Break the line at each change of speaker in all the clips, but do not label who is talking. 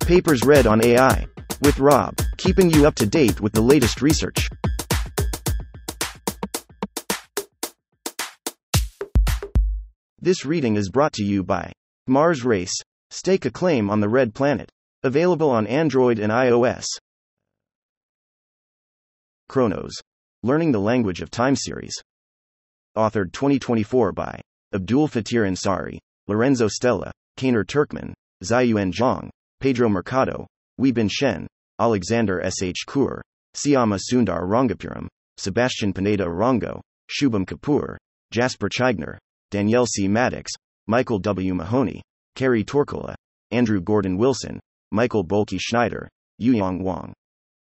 Papers read on AI. With Rob, keeping you up to date with the latest research. This reading is brought to you by Mars Race. Stake a claim on the Red Planet. Available on Android and iOS. Chronos. Learning the Language of Time Series. Authored 2024 by Abdul Fatir Ansari, Lorenzo Stella, Kaner Turkman, Ziyuan Zhang, Pedro Mercado, Weibin Shen, Alexander S.H. Kaur, Syama Sundar Rangapuram, Sebastian Pineda Arango, Shubham Kapoor, Jasper Chigner, Danielle C. Maddox, Michael W. Mahoney, Carrie Torkola, Andrew Gordon Wilson, Michael Bolke Schneider, Yuyang Wang.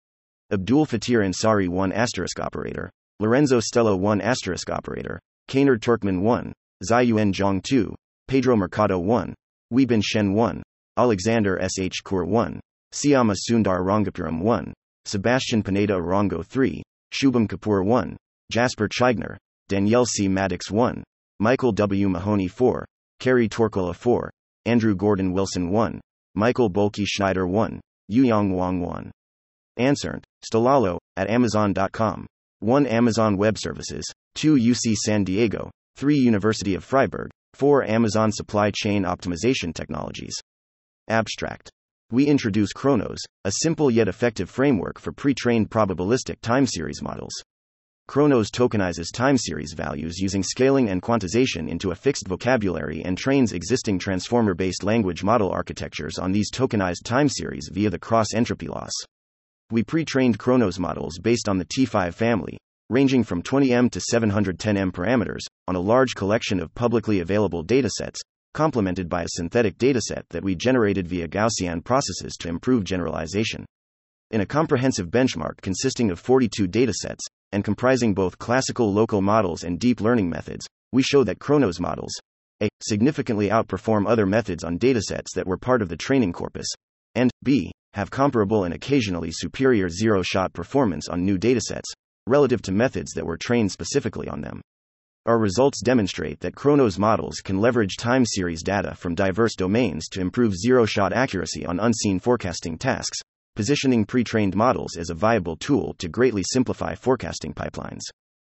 Abdul Fatir Ansari 1 operator, Lorenzo Stella 1 operator, Kaner Turkman 1, Ziyuan Zhang 2, Pedro Mercado 1, Weibin Shen 1, Alexander S.H. Kaur 1, Syama Sundar Rangapuram 1, Sebastian Pineda Arango 3, Shubham Kapoor 1, Jasper Chigner, Danielle C. Maddox 1, Michael W. Mahoney 4, Carrie Torkola 4, Andrew Gordon Wilson 1, Michael Bolke Schneider 1, Yuyang Wang 1. Answered, Stalalo, at Amazon.com. 1 Amazon Web Services, 2 UC San Diego, 3 University of Freiburg, 4 Amazon Supply Chain Optimization Technologies. Abstract. We introduce Chronos, a simple yet effective framework for pre-trained probabilistic time series models. Chronos tokenizes time series values using scaling and quantization into a fixed vocabulary and trains existing transformer-based language model architectures on these tokenized time series via the cross-entropy loss. We pre-trained Chronos models based on the T5 family, ranging from 20M to 710M parameters, on a large collection of publicly available datasets, complemented by a synthetic dataset that we generated via Gaussian processes to improve generalization. In a comprehensive benchmark consisting of 42 datasets, and comprising both classical local models and deep learning methods, we show that Chronos models A. significantly outperform other methods on datasets that were part of the training corpus, and B. have comparable and occasionally superior zero-shot performance on new datasets, relative to methods that were trained specifically on them. Our results demonstrate that Chronos models can leverage time series data from diverse domains to improve zero-shot accuracy on unseen forecasting tasks, positioning pre-trained models as a viable tool to greatly simplify forecasting pipelines.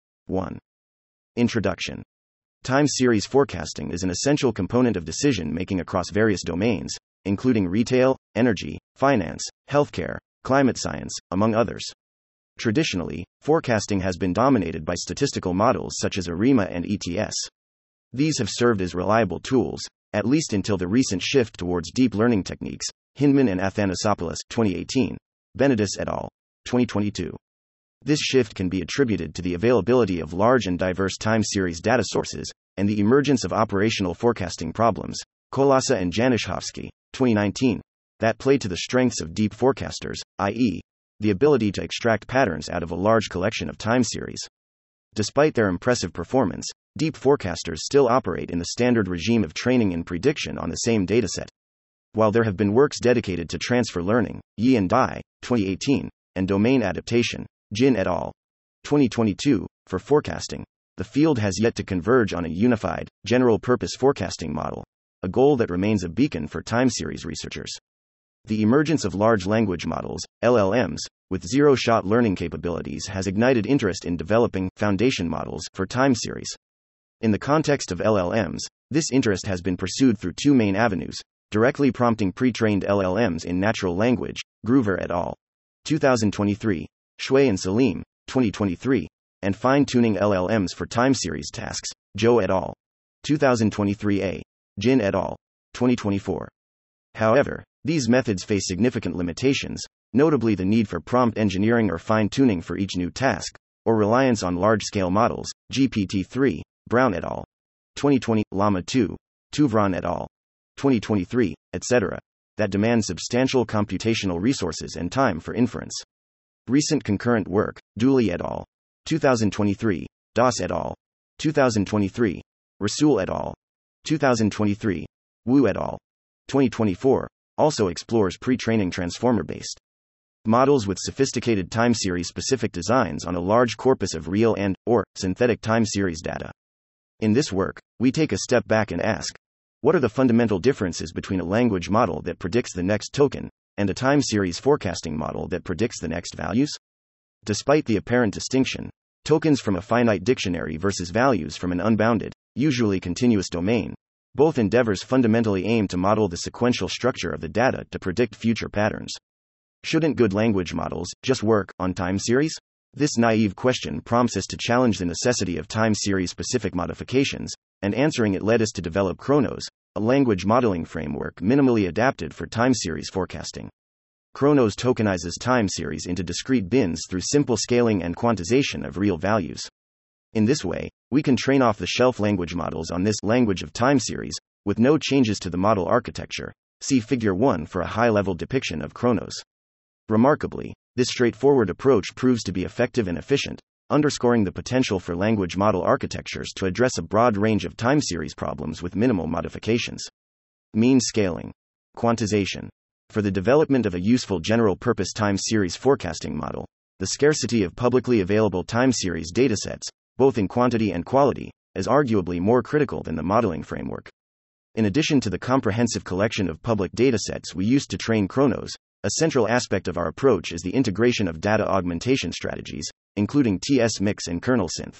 1. Introduction. Time series forecasting is an essential component of decision-making across various domains, including retail, energy, finance, healthcare, climate science, among others. Traditionally, forecasting has been dominated by statistical models such as ARIMA and ETS. These have served as reliable tools, at least until the recent shift towards deep learning techniques, Hinman and Athanasopoulos, 2018, Benedis et al., 2022. This shift can be attributed to the availability of large and diverse time series data sources, and the emergence of operational forecasting problems, Kolasa and Januszewski, 2019, that play to the strengths of deep forecasters, i.e., the ability to extract patterns out of a large collection of time series. Despite their impressive performance, deep forecasters still operate in the standard regime of training and prediction on the same dataset. While there have been works dedicated to transfer learning, Yi and Dai, 2018, and domain adaptation, Jin et al., 2022, for forecasting, the field has yet to converge on a unified, general-purpose forecasting model, a goal that remains a beacon for time series researchers. The emergence of large language models, LLMs, with zero-shot learning capabilities has ignited interest in developing foundation models for time series. In the context of LLMs, this interest has been pursued through 2 main avenues: directly prompting pre-trained LLMs in natural language, Groover et al., 2023, Shui and Salim, 2023, and fine-tuning LLMs for time series tasks, Zhou et al., 2023a, Jin et al., 2024. However, these methods face significant limitations, notably the need for prompt engineering or fine-tuning for each new task, or reliance on large-scale models, GPT-3, Brown et al., 2020, Llama 2, Tuvran et al., 2023, etc., that demand substantial computational resources and time for inference. Recent concurrent work, Dooley et al., 2023, Das et al., 2023, Rasool et al., 2023, Wu et al., 2024, also explores pre-training transformer-based models with sophisticated time series-specific designs on a large corpus of real and/or synthetic time series data. In this work, we take a step back and ask, what are the fundamental differences between a language model that predicts the next token and a time series forecasting model that predicts the next values? Despite the apparent distinction, tokens from a finite dictionary versus values from an unbounded, usually continuous domain, both endeavors fundamentally aim to model the sequential structure of the data to predict future patterns. Shouldn't good language models just work on time series? This naive question prompts us to challenge the necessity of time series specific modifications, and answering it led us to develop Chronos, a language modeling framework minimally adapted for time series forecasting. Chronos tokenizes time series into discrete bins through simple scaling and quantization of real values. In this way, we can train off-the-shelf language models on this language of time series, with no changes to the model architecture. See Figure 1 for a high-level depiction of Chronos. Remarkably, this straightforward approach proves to be effective and efficient, underscoring the potential for language model architectures to address a broad range of time series problems with minimal modifications. Mean scaling. Quantization. For the development of a useful general-purpose time series forecasting model, the scarcity of publicly available time series datasets, both in quantity and quality, is arguably more critical than the modeling framework. In addition to the comprehensive collection of public datasets we used to train Chronos, a central aspect of our approach is the integration of data augmentation strategies, including TS-Mix and kernel synth.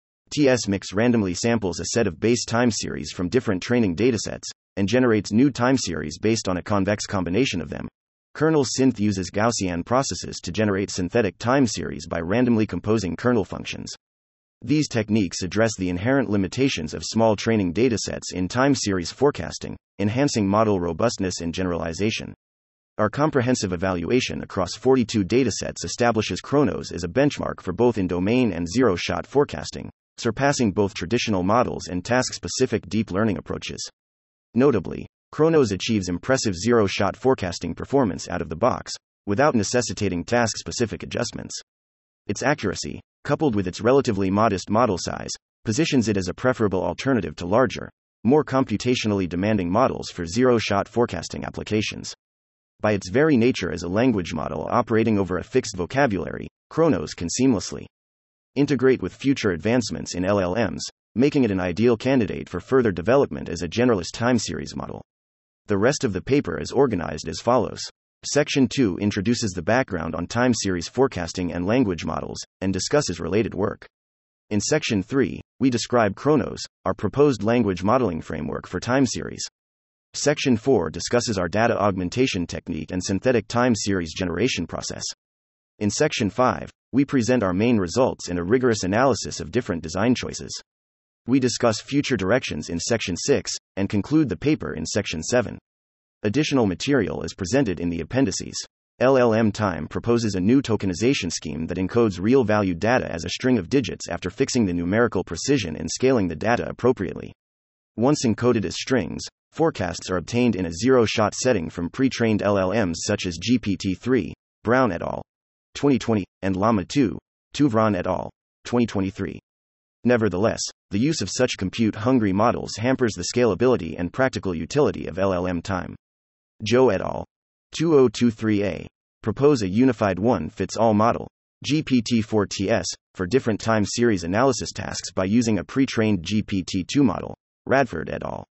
TS-Mix randomly samples a set of base time series from different training datasets, and generates new time series based on a convex combination of them. Kernel synth uses Gaussian processes to generate synthetic time series by randomly composing kernel functions. These techniques address the inherent limitations of small training datasets in time series forecasting, enhancing model robustness and generalization. Our comprehensive evaluation across 42 datasets establishes Chronos as a benchmark for both in-domain and zero-shot forecasting, surpassing both traditional models and task-specific deep learning approaches. Notably, Chronos achieves impressive zero-shot forecasting performance out of the box, without necessitating task-specific adjustments. Its accuracy, coupled with its relatively modest model size, positions it as a preferable alternative to larger, more computationally demanding models for zero-shot forecasting applications. By its very nature as a language model operating over a fixed vocabulary, Chronos can seamlessly integrate with future advancements in LLMs, making it an ideal candidate for further development as a generalist time series model. The rest of the paper is organized as follows. Section 2 introduces the background on time series forecasting and language models, and discusses related work. In Section 3, we describe Chronos, our proposed language modeling framework for time series. Section 4 discusses our data augmentation technique and synthetic time series generation process. In Section 5, we present our main results and a rigorous analysis of different design choices. We discuss future directions in Section 6, and conclude the paper in Section 7. Additional material is presented in the appendices. LLM Time proposes a new tokenization scheme that encodes real-valued data as a string of digits after fixing the numerical precision and scaling the data appropriately. Once encoded as strings, forecasts are obtained in a zero-shot setting from pre-trained LLMs such as GPT-3, Brown et al. 2020, and Llama 2, Tuvran et al. 2023. Nevertheless, the use of such compute-hungry models hampers the scalability and practical utility of LLM Time. Zhou et al. 2023a propose a unified one-fits-all model, GPT-4TS, for different time series analysis tasks by using a pre-trained GPT-2 model, Radford et al.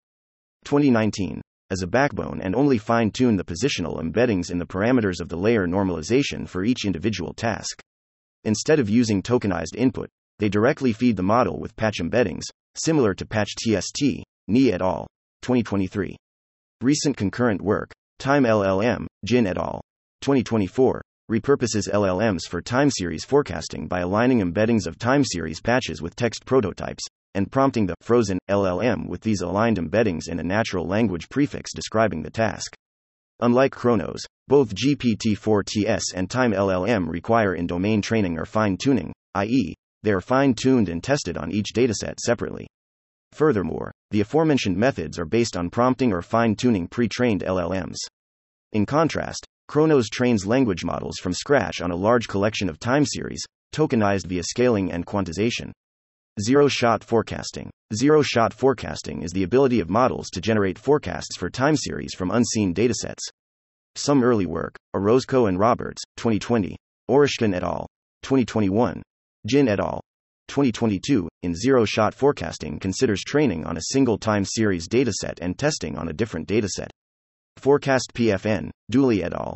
2019, as a backbone and only fine-tune the positional embeddings in the parameters of the layer normalization for each individual task. Instead of using tokenized input, they directly feed the model with patch embeddings, similar to Patch TST, Ni et al. 2023. Recent concurrent work, Time LLM, Jin et al. 2024, repurposes LLMs for time series forecasting by aligning embeddings of time series patches with text prototypes, and prompting the frozen LLM with these aligned embeddings in a natural language prefix describing the task. Unlike Chronos, both GPT-4TS and Time LLM require in-domain training or fine-tuning, i.e., they are fine-tuned and tested on each dataset separately. Furthermore, the aforementioned methods are based on prompting or fine-tuning pre-trained LLMs. In contrast, Chronos trains language models from scratch on a large collection of time series, tokenized via scaling and quantization. Zero-shot forecasting. Zero-shot forecasting is the ability of models to generate forecasts for time series from unseen datasets. Some early work, Orozco and Roberts, 2020, Orishkin et al., 2021, Jin et al., 2022, in zero-shot forecasting considers training on a single time series dataset and testing on a different dataset. Forecast PFN, Dooley et al.,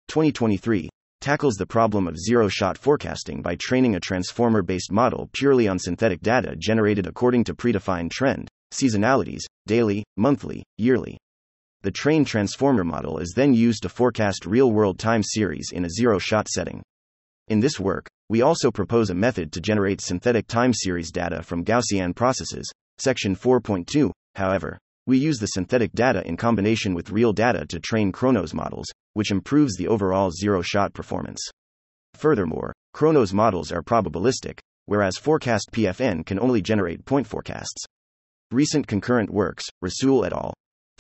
2023, tackles the problem of zero-shot forecasting by training a transformer-based model purely on synthetic data generated according to predefined trend, seasonalities, daily, monthly, yearly. The trained transformer model is then used to forecast real-world time series in a zero-shot setting. In this work, we also propose a method to generate synthetic time series data from Gaussian processes, section 4.2. However, we use the synthetic data in combination with real data to train Chronos models, which improves the overall zero-shot performance. Furthermore, Chronos models are probabilistic, whereas forecast PFN can only generate point forecasts. Recent concurrent works, Rasool et al.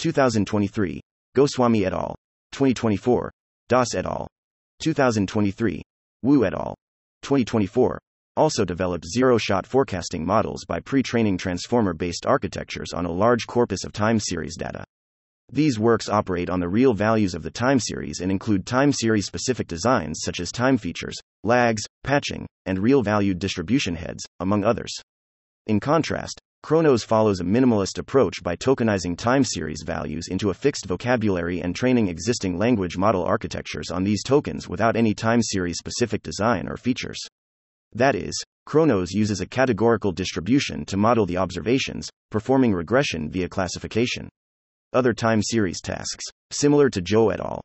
2023, Goswami et al. 2024, Das et al. 2023, Wu et al. 2024, also developed zero-shot forecasting models by pre-training transformer-based architectures on a large corpus of time series data. These works operate on the real values of the time series and include time series-specific designs such as time features, lags, patching, and real-valued distribution heads, among others. In contrast, Chronos follows a minimalist approach by tokenizing time series values into a fixed vocabulary and training existing language model architectures on these tokens without any time series-specific design or features. That is, Chronos uses a categorical distribution to model the observations, performing regression via classification. Other time series tasks, similar to Zhou et al.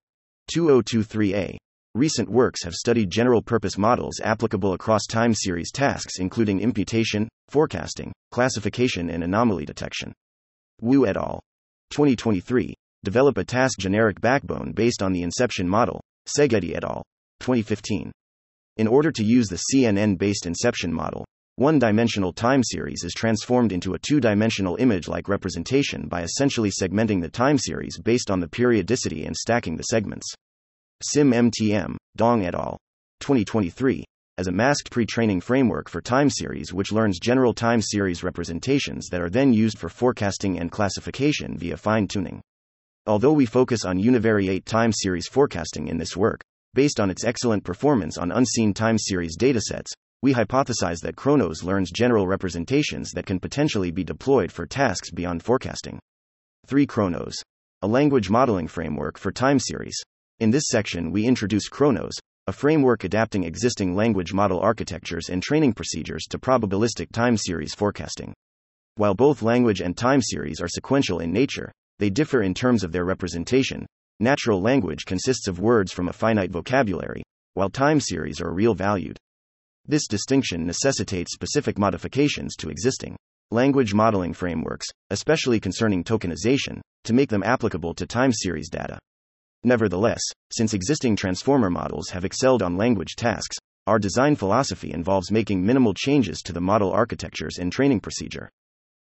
2023a. Recent works have studied general-purpose models applicable across time series tasks including imputation, forecasting, classification and anomaly detection. Wu et al. 2023. Develop a task generic backbone based on the inception model, Segedi et al. 2015. In order to use the CNN-based inception model, one-dimensional time series is transformed into a two-dimensional image-like representation by essentially segmenting the time series based on the periodicity and stacking the segments. SIM-MTM, Dong et al. 2023, as a masked pre-training framework for time series which learns general time series representations that are then used for forecasting and classification via fine-tuning. Although we focus on univariate time series forecasting in this work, based on its excellent performance on unseen time series datasets, we hypothesize that Chronos learns general representations that can potentially be deployed for tasks beyond forecasting. 3. Chronos, a language modeling framework for time series. In this section we introduce Chronos, a framework adapting existing language model architectures and training procedures to probabilistic time series forecasting. While both language and time series are sequential in nature, they differ in terms of their representation. Natural language consists of words from a finite vocabulary, while time series are real-valued. This distinction necessitates specific modifications to existing language modeling frameworks, especially concerning tokenization, to make them applicable to time series data. Nevertheless, since existing transformer models have excelled on language tasks, our design philosophy involves making minimal changes to the model architectures and training procedure.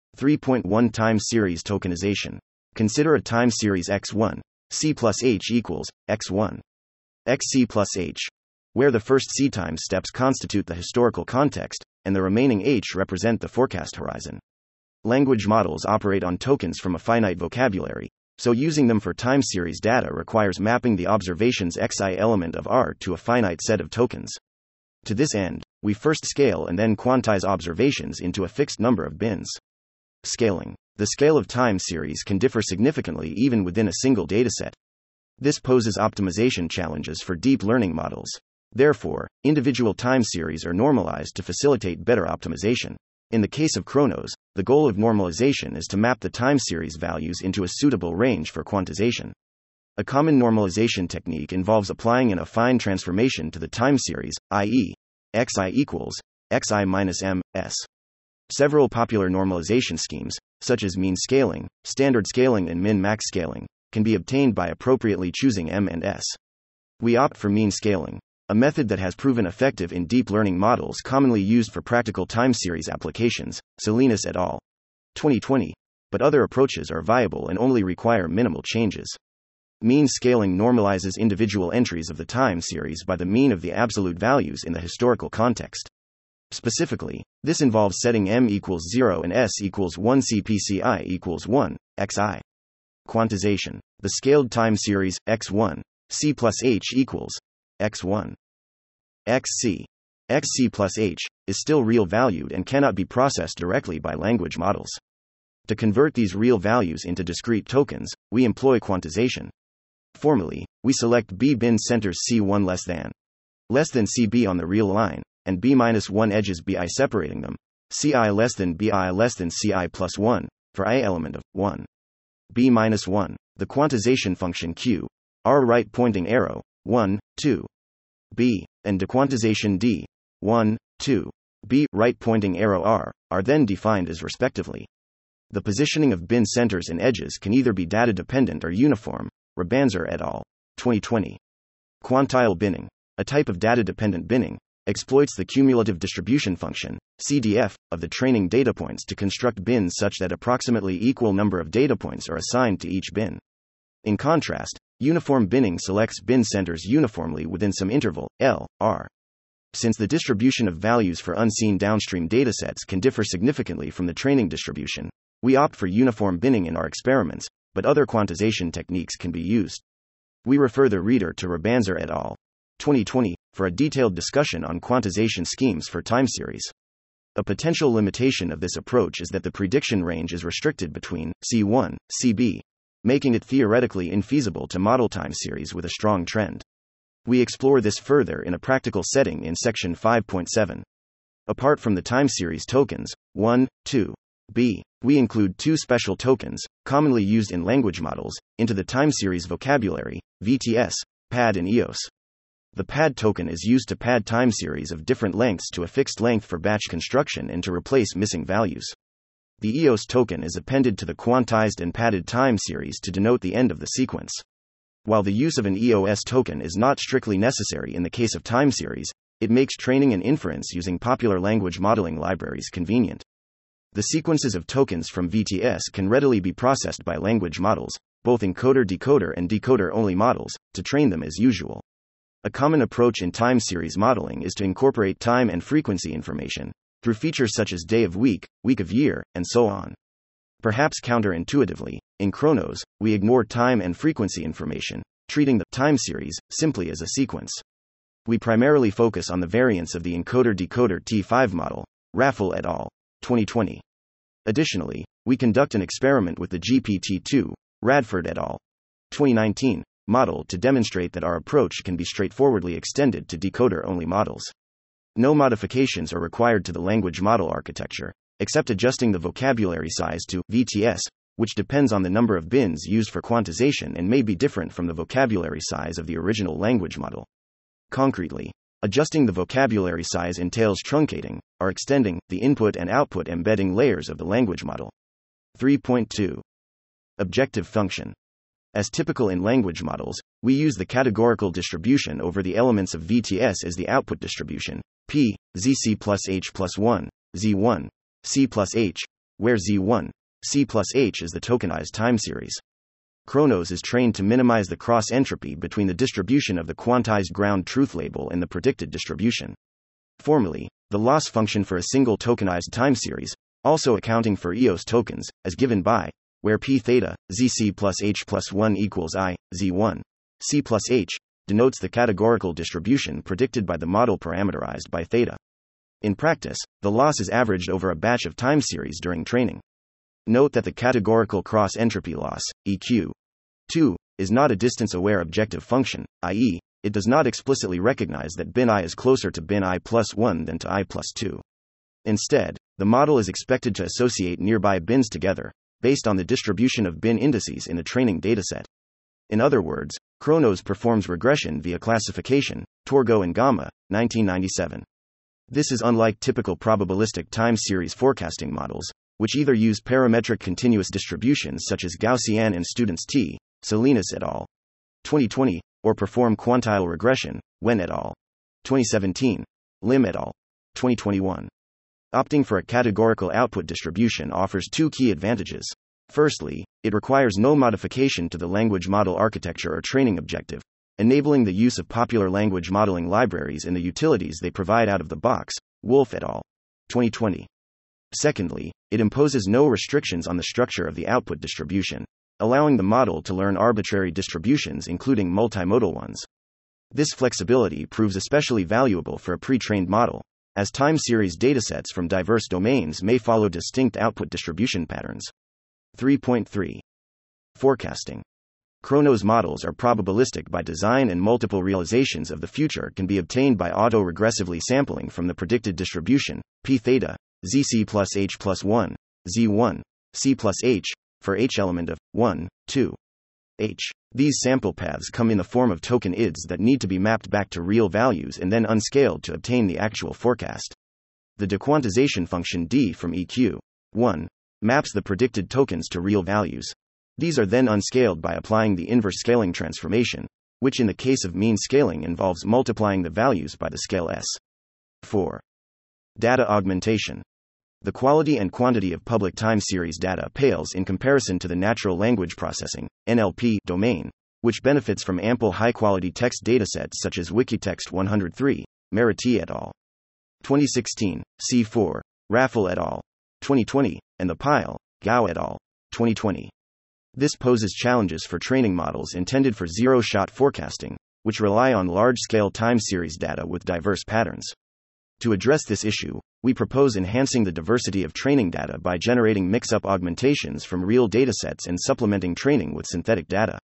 3.1 Time series tokenization. Consider a time series x1, c plus h equals x1, xc plus h, where the first c time steps constitute the historical context, and the remaining h represent the forecast horizon. Language models operate on tokens from a finite vocabulary, so using them for time series data requires mapping the observation's xi element of R to a finite set of tokens. To this end, we first scale and then quantize observations into a fixed number of bins. Scaling. The scale of time series can differ significantly even within a single dataset. This poses optimization challenges for deep learning models. Therefore, individual time series are normalized to facilitate better optimization. In the case of Chronos, the goal of normalization is to map the time series values into a suitable range for quantization. A common normalization technique involves applying an affine transformation to the time series, i.e., xi equals xi minus m, s. Several popular normalization schemes, such as mean scaling, standard scaling and min-max scaling, can be obtained by appropriately choosing m and s. We opt for mean scaling, a method that has proven effective in deep learning models commonly used for practical time series applications, Salinas et al. 2020, but other approaches are viable and only require minimal changes. Mean scaling normalizes individual entries of the time series by the mean of the absolute values in the historical context. Specifically, this involves setting m equals 0 and s equals 1 cpci equals 1, xi. Quantization. The scaled time series, x1, c plus h equals x1, xc. xc plus h is still real valued and cannot be processed directly by language models. To convert these real values into discrete tokens, we employ quantization. Formally, we select B bin centers C1 less than CB on the real line, and B-1 edges BI separating them, CI less than BI less than CI plus 1, for I element of 1. B-1, the quantization function Q, R right pointing arrow, 1, 2. B, and dequantization D, 1, 2. B, right pointing arrow R, are then defined as respectively. The positioning of bin centers and edges can either be data dependent or uniform, Rabanzer et al., 2020. Quantile binning, a type of data dependent binning, exploits the cumulative distribution function, CDF, of the training data points to construct bins such that approximately equal number of data points are assigned to each bin. In contrast, uniform binning selects bin centers uniformly within some interval, L, R. Since the distribution of values for unseen downstream datasets can differ significantly from the training distribution, we opt for uniform binning in our experiments, but other quantization techniques can be used. We refer the reader to Rabanzer et al., 2020, for a detailed discussion on quantization schemes for time series. A potential limitation of this approach is that the prediction range is restricted between C1, CB, making it theoretically infeasible to model time series with a strong trend. We explore this further in a practical setting in section 5.7. Apart from the time series tokens, 1, 2, B, we include two special tokens, commonly used in language models, into the time series vocabulary, VTS, PAD and EOS. The PAD token is used to pad time series of different lengths to a fixed length for batch construction and to replace missing values. The EOS token is appended to the quantized and padded time series to denote the end of the sequence. While the use of an EOS token is not strictly necessary in the case of time series, it makes training and inference using popular language modeling libraries convenient. The sequences of tokens from VTS can readily be processed by language models, both encoder-decoder and decoder-only models, to train them as usual. A common approach in time series modeling is to incorporate time and frequency information, through features such as day of week, week of year, and so on. Perhaps counterintuitively, in Chronos, we ignore time and frequency information, treating the time series simply as a sequence. We primarily focus on the variants of the encoder-decoder T5 model, Raffel et al., 2020. Additionally, we conduct an experiment with the GPT-2, Radford et al., 2019, model to demonstrate that our approach can be straightforwardly extended to decoder-only models. No modifications are required to the language model architecture, except adjusting the vocabulary size to VTS, which depends on the number of bins used for quantization and may be different from the vocabulary size of the original language model. Concretely, adjusting the vocabulary size entails truncating, or extending, the input and output embedding layers of the language model. 3.2. Objective function. As typical in language models, we use the categorical distribution over the elements of VTS as the output distribution, P, ZC plus H plus 1, Z1, C plus H, where Z1, C plus H is the tokenized time series. Chronos is trained to minimize the cross-entropy between the distribution of the quantized ground truth label and the predicted distribution. Formally, the loss function for a single tokenized time series, also accounting for EOS tokens, as given by where P theta, ZC plus H plus 1 equals I, Z1, C plus H, denotes the categorical distribution predicted by the model parameterized by theta. In practice, the loss is averaged over a batch of time series during training. Note that the categorical cross-entropy loss, EQ2, is not a distance-aware objective function, i.e., it does not explicitly recognize that bin I is closer to bin I plus 1 than to I plus 2. Instead, the model is expected to associate nearby bins together, based on the distribution of bin indices in the training dataset. In other words, Chronos performs regression via classification, Torgo and Gamma, 1997. This is unlike typical probabilistic time series forecasting models, which either use parametric continuous distributions such as Gaussian and Students T, Salinas et al., 2020, or perform quantile regression, Wen et al., 2017, Lim et al., 2021. Opting for a categorical output distribution offers two key advantages. Firstly, it requires no modification to the language model architecture or training objective, enabling the use of popular language modeling libraries and the utilities they provide out of the box, Wolf et al., 2020. Secondly, it imposes no restrictions on the structure of the output distribution, allowing the model to learn arbitrary distributions including multimodal ones. This flexibility proves especially valuable for a pre-trained model, as time series datasets from diverse domains may follow distinct output distribution patterns. 3.3. Forecasting. Chronos models are probabilistic by design, and multiple realizations of the future can be obtained by auto-regressively sampling from the predicted distribution, p theta, zc plus h plus 1, z1, c plus h, for h element of 1, 2, h. These sample paths come in the form of token IDs that need to be mapped back to real values and then unscaled to obtain the actual forecast. The dequantization function d from eq 1 maps the predicted tokens to real values. These are then unscaled by applying the inverse scaling transformation, which in the case of mean scaling involves multiplying the values by the scale s. 4. Data augmentation. The quality and quantity of public time series data pales in comparison to the natural language processing (NLP) domain, which benefits from ample high-quality text datasets such as Wikitext 103, Meriti et al. 2016, C4, Raffel et al. 2020, and the Pile, Gao et al. 2020. This poses challenges for training models intended for zero-shot forecasting, which rely on large-scale time series data with diverse patterns. To address this issue, we propose enhancing the diversity of training data by generating mix-up augmentations from real datasets and supplementing training with synthetic data.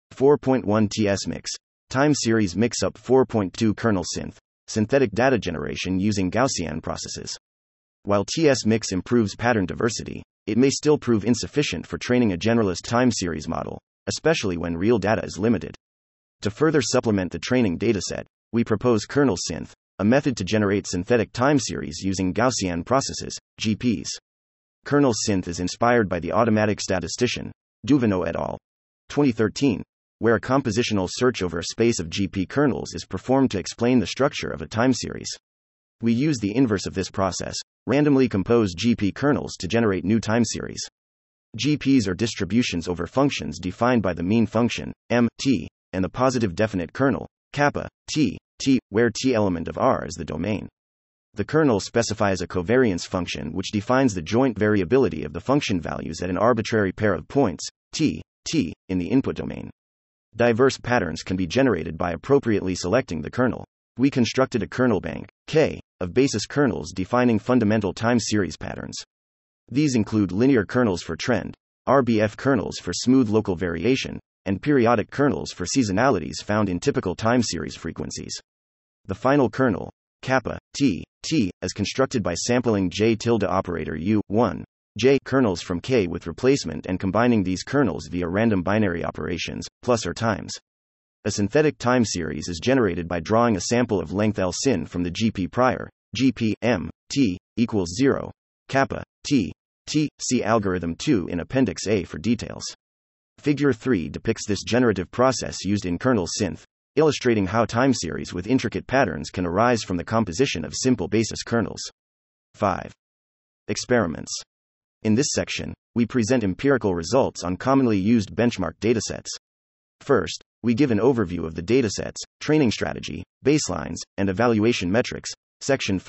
4.1 TS Mix. Time series mix-up. 4.2 Kernel Synth. Synthetic data generation using Gaussian processes. While TS Mix improves pattern diversity, it may still prove insufficient for training a generalist time series model, especially when real data is limited. To further supplement the training dataset, we propose Kernel Synth, a method to generate synthetic time series using Gaussian processes, GPs. Kernel Synth is inspired by the automatic statistician, Duvino et al. 2013, where a compositional search over a space of GP kernels is performed to explain the structure of a time series. We use the inverse of this process, randomly compose GP kernels to generate new time series. GPs are distributions over functions defined by the mean function, m, t, and the positive definite kernel, kappa, t, where t element of R is the domain. The kernel specifies a covariance function which defines the joint variability of the function values at an arbitrary pair of points, t, in the input domain. Diverse patterns can be generated by appropriately selecting the kernel. We constructed a kernel bank, K, of basis kernels defining fundamental time series patterns. These include linear kernels for trend, RBF kernels for smooth local variation, and periodic kernels for seasonalities found in typical time series frequencies. The final kernel, kappa, t, is constructed by sampling J tilde operator U1, J kernels from K with replacement and combining these kernels via random binary operations, plus or times. A synthetic time series is generated by drawing a sample of length L sin from the GP prior, GP m, t, equals 0, kappa, t, see algorithm 2 in Appendix A for details. Figure 3 depicts this generative process used in Kernel Synth, illustrating how time series with intricate patterns can arise from the composition of simple basis kernels. 5. Experiments. In this section, we present empirical results on commonly used benchmark datasets. First, we give an overview of the datasets, training strategy, baselines, and evaluation metrics, section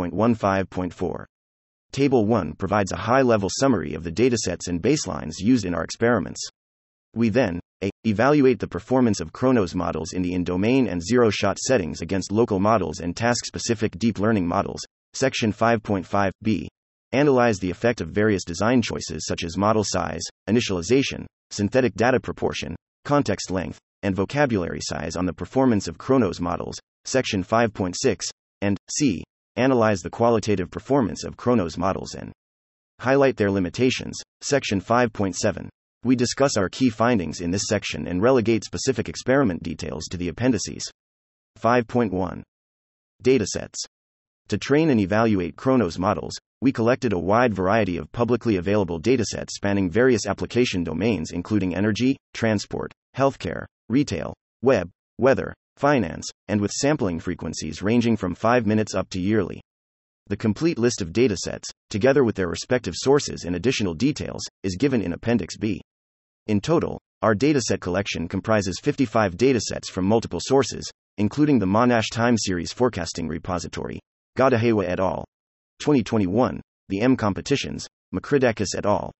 5.15.4. Table 1 provides a high-level summary of the datasets and baselines used in our experiments. We then, evaluate the performance of Chronos models in the in-domain and zero-shot settings against local models and task-specific deep learning models, section 5.5b. Analyze the effect of various design choices such as model size, initialization, synthetic data proportion, context length, and vocabulary size on the performance of Chronos models, section 5.6, and c. Analyze the qualitative performance of Chronos models and highlight their limitations, section 5.7. We discuss our key findings in this section and relegate specific experiment details to the appendices. 5.1. Datasets. To train and evaluate Chronos models, we collected a wide variety of publicly available datasets spanning various application domains including energy, transport, healthcare, retail, web, weather, finance, and with sampling frequencies ranging from 5 minutes up to yearly. The complete list of datasets, together with their respective sources and additional details, is given in Appendix B. In total, our dataset collection comprises 55 datasets from multiple sources, including the Monash Time Series Forecasting Repository, Godahewa et al. 2021, the M Competitions, Makridakis et al.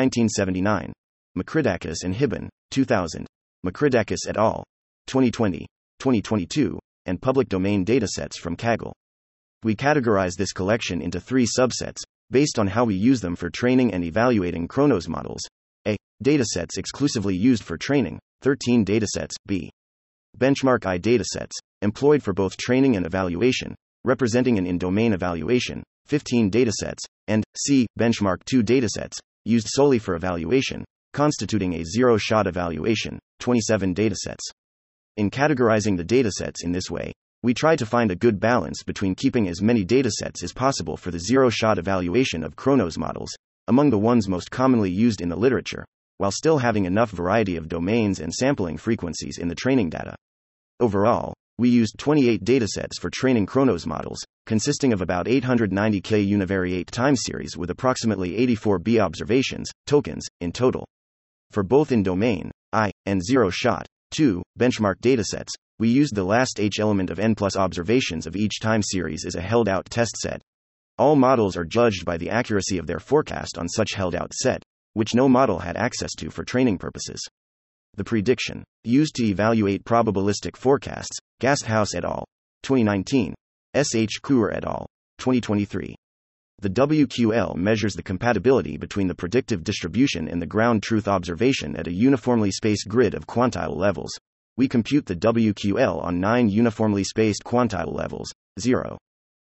1979, Makridakis and Hibben, 2000, Makridakis et al. 2020, 2022, and public domain datasets from Kaggle. We categorize this collection into 3 subsets, based on how we use them for training and evaluating Chronos models, A. Datasets exclusively used for training, 13 datasets. B. Benchmark I datasets, employed for both training and evaluation, representing an in-domain evaluation, 15 datasets. And C. Benchmark II datasets, used solely for evaluation, constituting a zero-shot evaluation, 27 datasets. In categorizing the datasets in this way, we try to find a good balance between keeping as many datasets as possible for the zero-shot evaluation of Kronos models, among the ones most commonly used in the literature, while still having enough variety of domains and sampling frequencies in the training data. Overall, we used 28 datasets for training Kronos models, consisting of about 890K univariate time series with approximately 84 B observations, tokens, in total. For both in-domain, I, and zero-shot, 2, benchmark datasets, we used the last H element of n plus observations of each time series as a held-out test set. All models are judged by the accuracy of their forecast on such held-out set, which no model had access to for training purposes. The prediction used to evaluate probabilistic forecasts, Gasthaus et al., 2019, S.H. Kruer et al., 2023. The WQL measures the compatibility between the predictive distribution and the ground truth observation at a uniformly spaced grid of quantile levels. We compute the WQL on 9 uniformly spaced quantile levels, 0,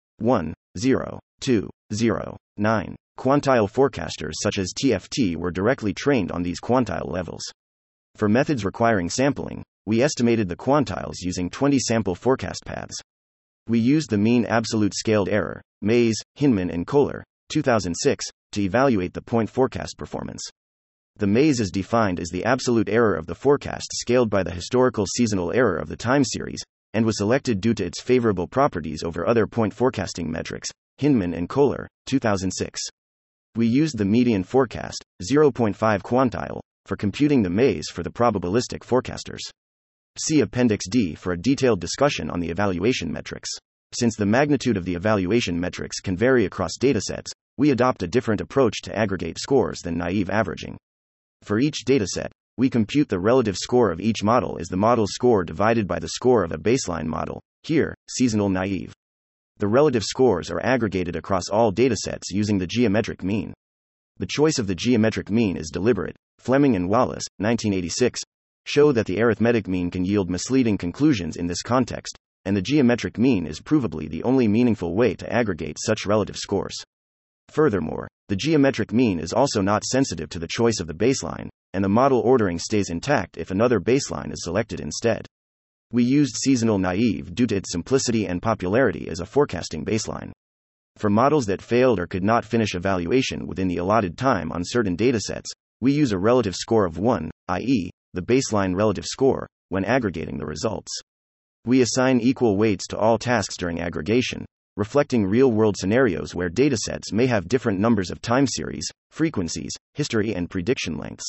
1, 0, 2, 0, 9. Quantile forecasters such as TFT were directly trained on these quantile levels. For methods requiring sampling, we estimated the quantiles using 20 sample forecast paths. We used the mean absolute scaled error, Mays, Hinman and Kohler, 2006, to evaluate the point forecast performance. The Mays is defined as the absolute error of the forecast scaled by the historical seasonal error of the time series, and was selected due to its favorable properties over other point forecasting metrics, Hinman and Kohler, 2006. We used the median forecast, 0.5 quantile, for computing the Mays for the probabilistic forecasters. See Appendix D for a detailed discussion on the evaluation metrics. Since the magnitude of the evaluation metrics can vary across datasets, we adopt a different approach to aggregate scores than naive averaging. For each dataset, we compute the relative score of each model as the model's score divided by the score of a baseline model, here, seasonal naive. The relative scores are aggregated across all datasets using the geometric mean. The choice of the geometric mean is deliberate. Fleming and Wallace, 1986, show that the arithmetic mean can yield misleading conclusions in this context, and the geometric mean is provably the only meaningful way to aggregate such relative scores. Furthermore, the geometric mean is also not sensitive to the choice of the baseline, and the model ordering stays intact if another baseline is selected instead. We used seasonal naive due to its simplicity and popularity as a forecasting baseline. For models that failed or could not finish evaluation within the allotted time on certain datasets, we use a relative score of 1, i.e., the baseline relative score, when aggregating the results. We assign equal weights to all tasks during aggregation, reflecting real-world scenarios where datasets may have different numbers of time series, frequencies, history and prediction lengths.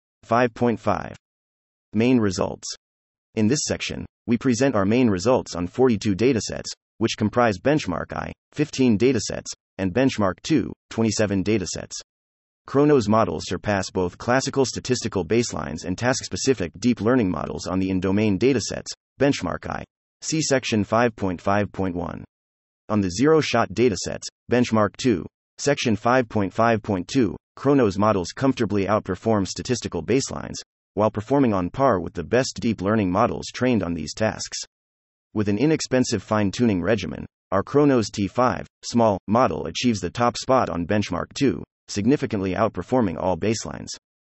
5.5. Main results. In this section, we present our main results on 42 datasets, which comprise Benchmark I, 15 datasets, and Benchmark II, 27 datasets. Kronos models surpass both classical statistical baselines and task-specific deep learning models on the in-domain datasets, Benchmark I. See section 5.5.1. On the zero-shot datasets, Benchmark II, section 5.5.2, Kronos models comfortably outperform statistical baselines, while performing on par with the best deep learning models trained on these tasks. With an inexpensive fine-tuning regimen, our Kronos T5, small, model achieves the top spot on Benchmark II, significantly outperforming all baselines.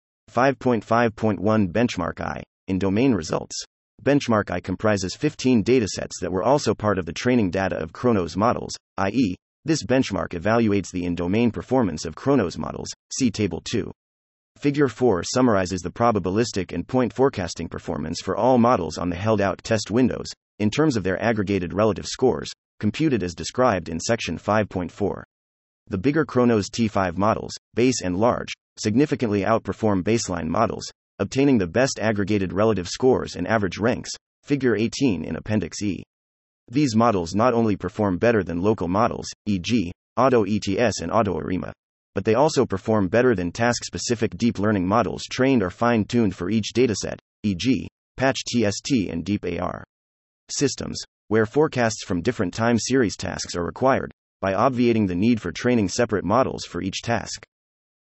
5.5.1 Benchmark I, in-domain results. Benchmark I comprises 15 datasets that were also part of the training data of Kronos models, i.e., this benchmark evaluates the in-domain performance of Kronos models, see Table 2. Figure 4 summarizes the probabilistic and point forecasting performance for all models on the held-out test windows, in terms of their aggregated relative scores, computed as described in section 5.4. The bigger Kronos T5 models, base and large, significantly outperform baseline models, obtaining the best aggregated relative scores and average ranks, figure 18 in Appendix E. These models not only perform better than local models, e.g., AutoETS and AutoArima, but they also perform better than task-specific deep learning models trained or fine-tuned for each dataset, e.g., PatchTST and DeepAR. Systems, where forecasts from different time series tasks are required, by obviating the need for training separate models for each task.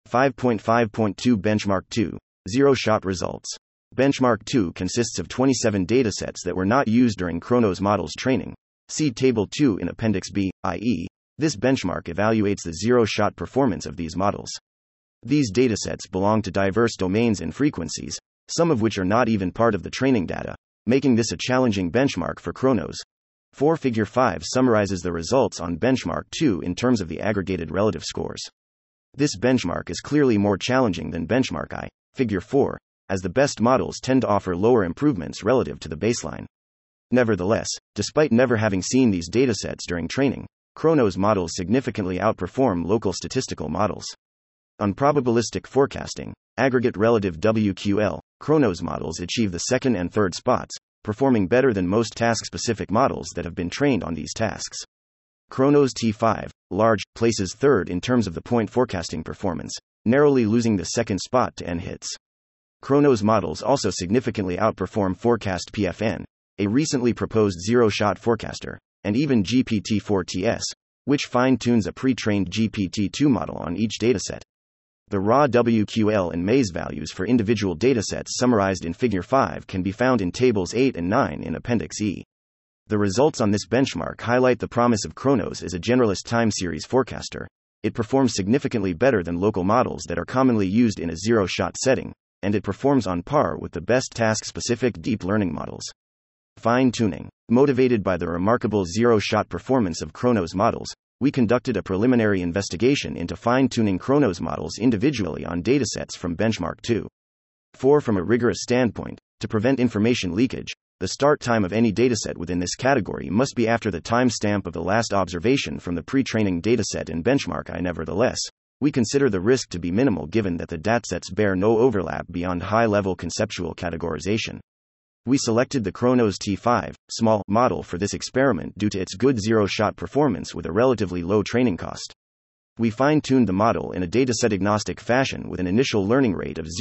5.5.2 Benchmark 2. Zero-shot results. Benchmark 2 consists of 27 datasets that were not used during Chronos model's training. See Table 2 in Appendix B, i.e., this benchmark evaluates the zero-shot performance of these models. These datasets belong to diverse domains and frequencies, some of which are not even part of the training data, making this a challenging benchmark for Chronos. Figure 5 summarizes the results on Benchmark 2 in terms of the aggregated relative scores. This benchmark is clearly more challenging than Benchmark I, Figure 4, as the best models tend to offer lower improvements relative to the baseline. Nevertheless, despite never having seen these datasets during training, Chronos models significantly outperform local statistical models. On probabilistic forecasting, aggregate relative WQL, Chronos models achieve the second and third spots, performing better than most task-specific models that have been trained on these tasks. Chronos T5, large, places third in terms of the point forecasting performance, narrowly losing the second spot to N-hits. Chronos models also significantly outperform Forecast PFN, a recently proposed zero-shot forecaster, and even GPT-4TS, which fine-tunes a pre-trained GPT-2 model on each dataset. The raw WQL and maze values for individual datasets summarized in Figure 5 can be found in Tables 8 and 9 in Appendix E. The results on this benchmark highlight the promise of Chronos as a generalist time series forecaster. It performs significantly better than local models that are commonly used in a zero-shot setting, and it performs on par with the best task-specific deep learning models. Fine-tuning. Motivated by the remarkable zero-shot performance of Chronos models, we conducted a preliminary investigation into fine-tuning Chronos models individually on datasets from Benchmark 2. From a rigorous standpoint, to prevent information leakage, the start time of any dataset within this category must be after the timestamp of the last observation from the pre-training dataset in Benchmark I. Nevertheless, we consider the risk to be minimal given that the datasets bear no overlap beyond high-level conceptual categorization. We selected the Chronos T5 small model for this experiment due to its good zero-shot performance with a relatively low training cost. We fine-tuned the model in a dataset-agnostic fashion with an initial learning rate of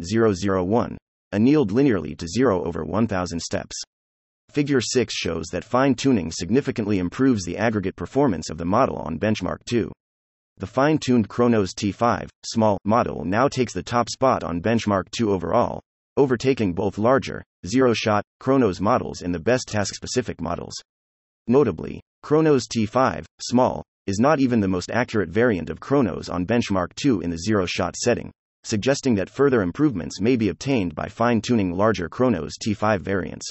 0.001, annealed linearly to 0/1000 steps. Figure 6 shows that fine-tuning significantly improves the aggregate performance of the model on Benchmark 2. The fine-tuned Chronos T5 small model now takes the top spot on Benchmark 2 overall, overtaking both larger, zero-shot, Chronos models and the best task-specific models. Notably, Chronos T5 small is not even the most accurate variant of Chronos on Benchmark 2 in the zero-shot setting, suggesting that further improvements may be obtained by fine-tuning larger Chronos T5 variants.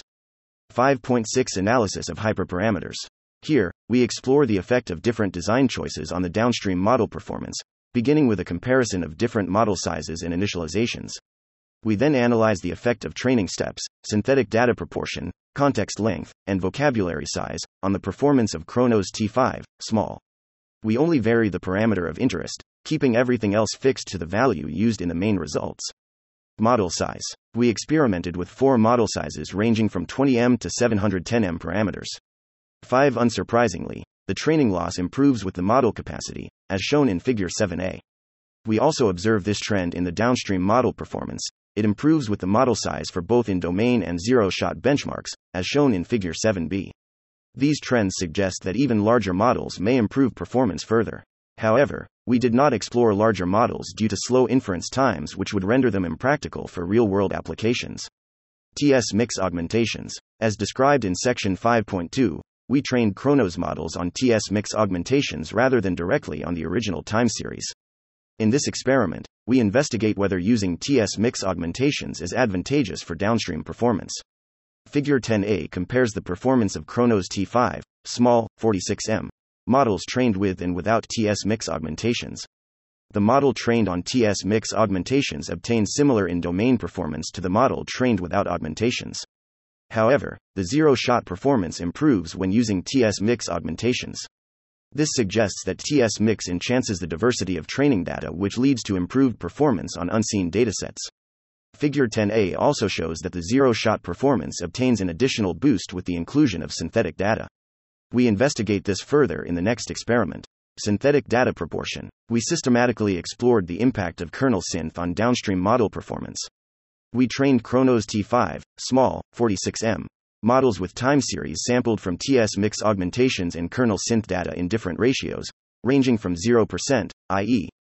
5.6 Analysis of hyperparameters. Here, we explore the effect of different design choices on the downstream model performance, beginning with a comparison of different model sizes and initializations. We then analyze the effect of training steps, synthetic data proportion, context length, and vocabulary size on the performance of Chronos T5 small. We only vary the parameter of interest, keeping everything else fixed to the value used in the main results. Model size. We experimented with 4 model sizes ranging from 20M to 710M parameters. Unsurprisingly, the training loss improves with the model capacity, as shown in Figure 7a. We also observe this trend in the downstream model performance. It improves with the model size for both in-domain and zero-shot benchmarks, as shown in Figure 7b. These trends suggest that even larger models may improve performance further. However, we did not explore larger models due to slow inference times which would render them impractical for real-world applications. TS mix augmentations. As described in Section 5.2, we trained Chronos models on TS mix augmentations rather than directly on the original time series. In this experiment, we investigate whether using TS mix augmentations is advantageous for downstream performance. Figure 10a compares the performance of Chronos T5 small 46M models trained with and without TS mix augmentations. The model trained on TS mix augmentations obtains similar in-domain performance to the model trained without augmentations. However, the zero-shot performance improves when using TS mix augmentations. This suggests that TS mix enhances the diversity of training data, which leads to improved performance on unseen datasets. Figure 10a also shows that the zero-shot performance obtains an additional boost with the inclusion of synthetic data. We investigate this further in the next experiment. Synthetic data proportion. We systematically explored the impact of kernel synth on downstream model performance. We trained Chronos T5 small 46M models with time series sampled from TS mix augmentations and kernel synth data in different ratios, ranging from 0%, i.e.,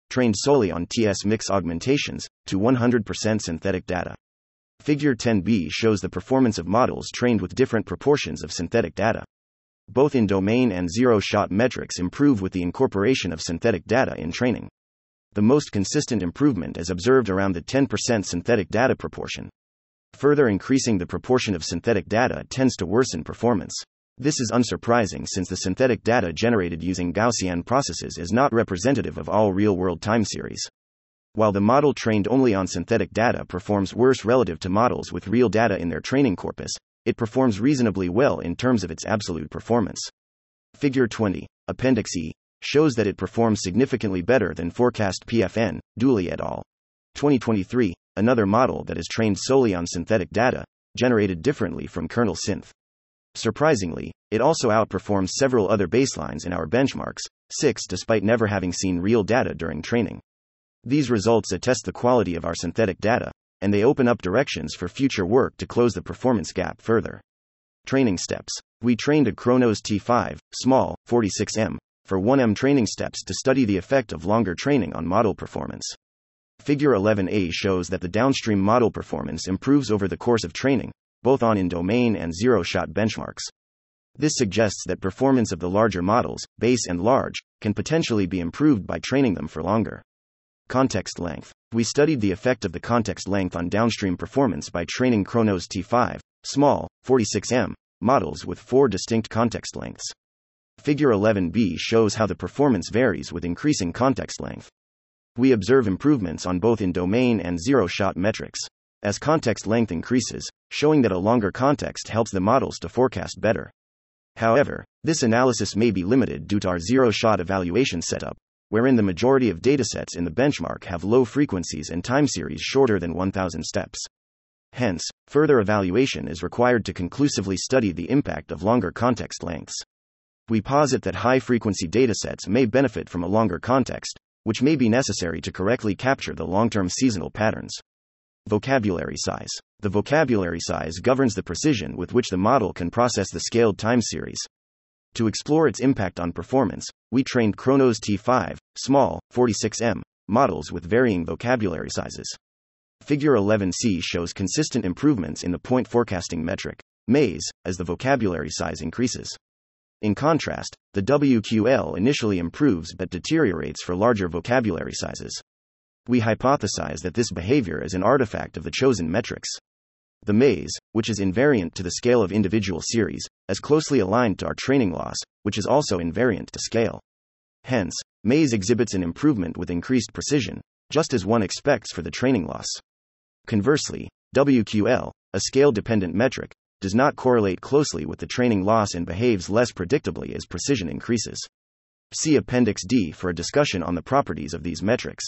trained solely on TS mix augmentations, to 100% synthetic data. Figure 10b shows the performance of models trained with different proportions of synthetic data. Both in-domain and zero-shot metrics improve with the incorporation of synthetic data in training. The most consistent improvement is observed around the 10% synthetic data proportion. Further increasing the proportion of synthetic data tends to worsen performance. This is unsurprising since the synthetic data generated using Gaussian processes is not representative of all real-world time series. While the model trained only on synthetic data performs worse relative to models with real data in their training corpus, it performs reasonably well in terms of its absolute performance. Figure 20, Appendix E, shows that it performs significantly better than forecast PFN, Dooley et al. 2023, another model that is trained solely on synthetic data, generated differently from kernel synth. Surprisingly, it also outperforms several other baselines in our benchmarks, 6 despite never having seen real data during training. These results attest the quality of our synthetic data, and they open up directions for future work to close the performance gap further. Training steps. We trained a Khronos T5, small, 46M, for 1M training steps to study the effect of longer training on model performance. Figure 11a shows that the downstream model performance improves over the course of training, both on in-domain and zero-shot benchmarks. This suggests that performance of the larger models, base and large, can potentially be improved by training them for longer. Context length. We studied the effect of the context length on downstream performance by training Khronos T5, small, 46M, models with 4 distinct context lengths. Figure 11b shows how the performance varies with increasing context length. We observe improvements on both in-domain and zero-shot metrics, as context length increases, showing that a longer context helps the models to forecast better. However, this analysis may be limited due to our zero-shot evaluation setup, wherein the majority of datasets in the benchmark have low frequencies and time series shorter than 1000 steps. Hence, further evaluation is required to conclusively study the impact of longer context lengths. We posit that high-frequency datasets may benefit from a longer context, which may be necessary to correctly capture the long-term seasonal patterns. Vocabulary size. The vocabulary size governs the precision with which the model can process the scaled time series. To explore its impact on performance, we trained Khronos T5, small, 46M, models with varying vocabulary sizes. Figure 11c shows consistent improvements in the point forecasting metric, maze, as the vocabulary size increases. In contrast, the WQL initially improves but deteriorates for larger vocabulary sizes. We hypothesize that this behavior is an artifact of the chosen metrics. The maze, which is invariant to the scale of individual series, is closely aligned to our training loss, which is also invariant to scale. Hence, maze exhibits an improvement with increased precision, just as one expects for the training loss. Conversely, WQL, a scale-dependent metric, does not correlate closely with the training loss and behaves less predictably as precision increases. See Appendix D for a discussion on the properties of these metrics.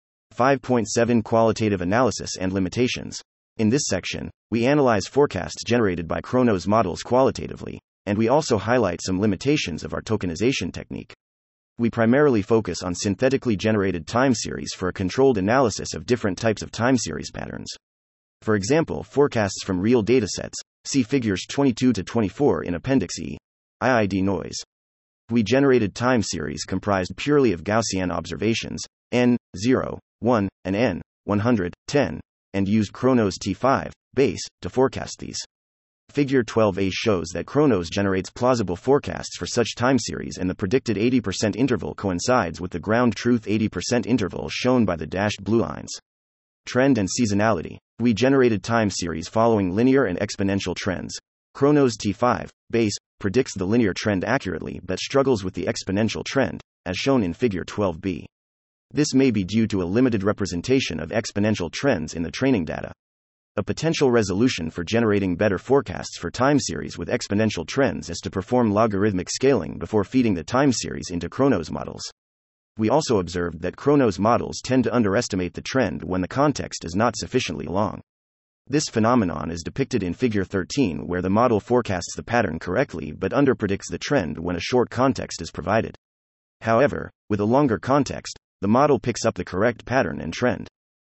5.7 Qualitative Analysis and Limitations. In this section, we analyze forecasts generated by Khronos models qualitatively, and we also highlight some limitations of our tokenization technique. We primarily focus on synthetically generated time series for a controlled analysis of different types of time series patterns. For example, forecasts from real datasets, see figures 22 to 24 in Appendix E. IID noise. We generated time series comprised purely of Gaussian observations, n, 0, 1, and n, 100, 10, and used Khronos T5, base, to forecast these. Figure 12a shows that Khronos generates plausible forecasts for such time series, and the predicted 80% interval coincides with the ground truth 80% interval shown by the dashed blue lines. Trend and seasonality. We generated time series following linear and exponential trends. Khronos T5, base, predicts the linear trend accurately but struggles with the exponential trend, as shown in Figure 12b. This may be due to a limited representation of exponential trends in the training data. A potential resolution for generating better forecasts for time series with exponential trends is to perform logarithmic scaling before feeding the time series into Khronos models. We also observed that Khronos models tend to underestimate the trend when the context is not sufficiently long. This phenomenon is depicted in Figure 13, where the model forecasts the pattern correctly but underpredicts the trend when a short context is provided. However, with a longer context, the model picks up the correct pattern and trend.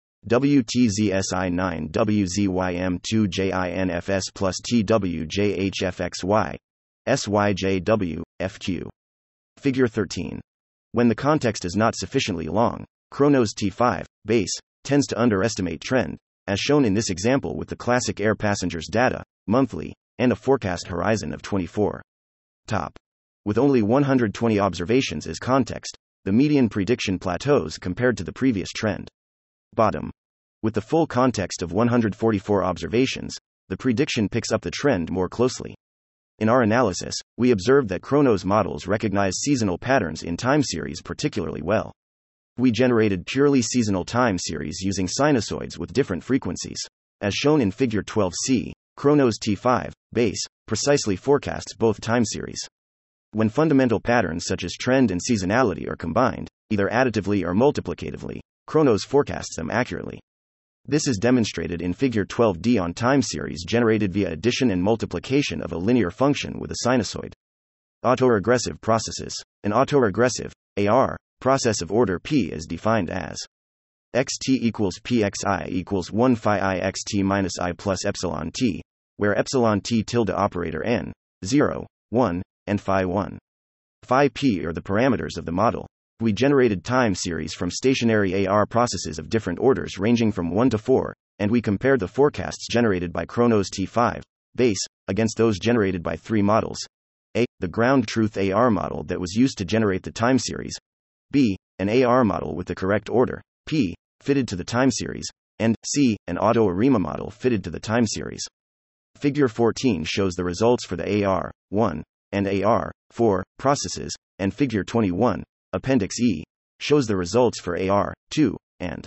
WTZSI9WZYM2JINFS plus TWJHFXY, SYJW, FQ. Figure 13. When the context is not sufficiently long, Chronos T5 base tends to underestimate trend, as shown in this example with the classic air passengers data, monthly, and a forecast horizon of 24. Top. With only 120 observations as context, the median prediction plateaus compared to the previous trend. Bottom. With the full context of 144 observations, the prediction picks up the trend more closely. In our analysis, we observed that Chronos models recognize seasonal patterns in time series particularly well. We generated purely seasonal time series using sinusoids with different frequencies. As shown in Figure 12c, Chronos T5 base precisely forecasts both time series. When fundamental patterns such as trend and seasonality are combined, either additively or multiplicatively, Chronos forecasts them accurately. This is demonstrated in Figure 12d on time series generated via addition and multiplication of a linear function with a sinusoid. Autoregressive processes. An autoregressive AR process of order p is defined as xt equals pxi equals 1 phi I xt minus I plus epsilon t, where epsilon t tilde operator n, 0, 1, and phi 1. Phi p are the parameters of the model. We generated time series from stationary AR processes of different orders ranging from 1 to 4, and we compared the forecasts generated by Chronos T5 base against those generated by 3 models: A, the ground truth AR model that was used to generate the time series; B, an AR model with the correct order, P, fitted to the time series; and C, an auto-ARIMA model fitted to the time series. Figure 14 shows the results for the AR1 and AR4 processes, and Figure 21, Appendix E, shows the results for AR2 and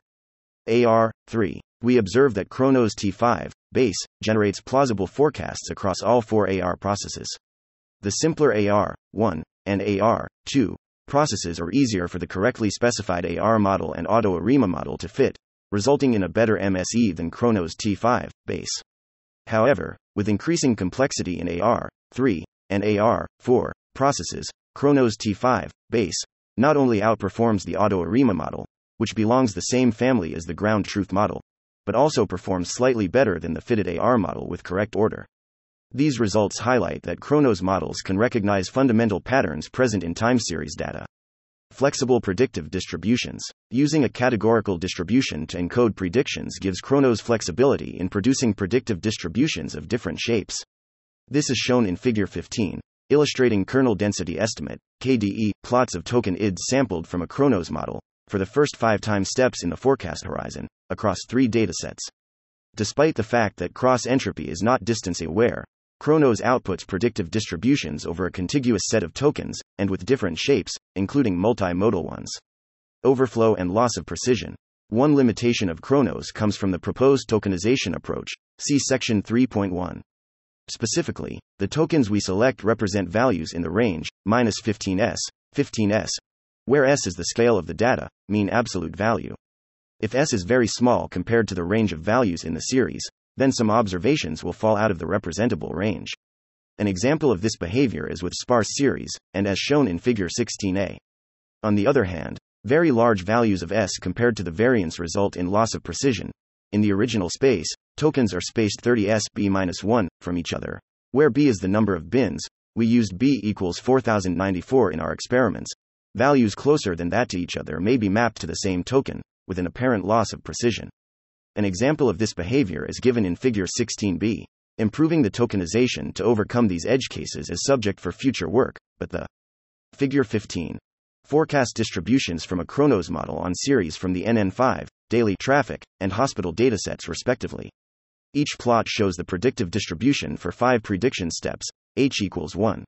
AR3. We observe that Chronos T5 base generates plausible forecasts across all 4 AR processes. The simpler AR1 and AR2 processes are easier for the correctly specified AR model and auto-ARIMA model to fit, resulting in a better MSE than Chronos T5 base. However, with increasing complexity in AR3 and AR4 processes, Chronos T5 base not only outperforms the auto-ARIMA model, which belongs the same family as the ground truth model, but also performs slightly better than the fitted AR model with correct order. These results highlight that Chronos models can recognize fundamental patterns present in time series data. Flexible predictive distributions. Using a categorical distribution to encode predictions gives Chronos flexibility in producing predictive distributions of different shapes. This is shown in Figure 15, illustrating kernel density estimate (KDE) plots of token IDs sampled from a Chronos model for the first 5 time steps in the forecast horizon across 3 datasets. Despite the fact that cross-entropy is not distance-aware, Chronos outputs predictive distributions over a contiguous set of tokens, and with different shapes, including multimodal ones. Overflow and loss of precision. One limitation of Chronos comes from the proposed tokenization approach, see Section 3.1. Specifically, the tokens we select represent values in the range -15s, 15s, where s is the scale of the data, mean absolute value. If s is very small compared to the range of values in the series, then some observations will fall out of the representable range. An example of this behavior is with sparse series, and as shown in Figure 16a. On the other hand, very large values of s compared to the variance result in loss of precision. In the original space, tokens are spaced 30s b-1 from each other. Where b is the number of bins, we used b equals 4094 in our experiments. Values closer than that to each other may be mapped to the same token, with an apparent loss of precision. An example of this behavior is given in Figure 16b. Improving the tokenization to overcome these edge cases is subject for future work, but the Figure 15 forecast distributions from a Chronos model on series from the NN5, daily traffic, and hospital datasets respectively. Each plot shows the predictive distribution for 5 prediction steps, h equals 1.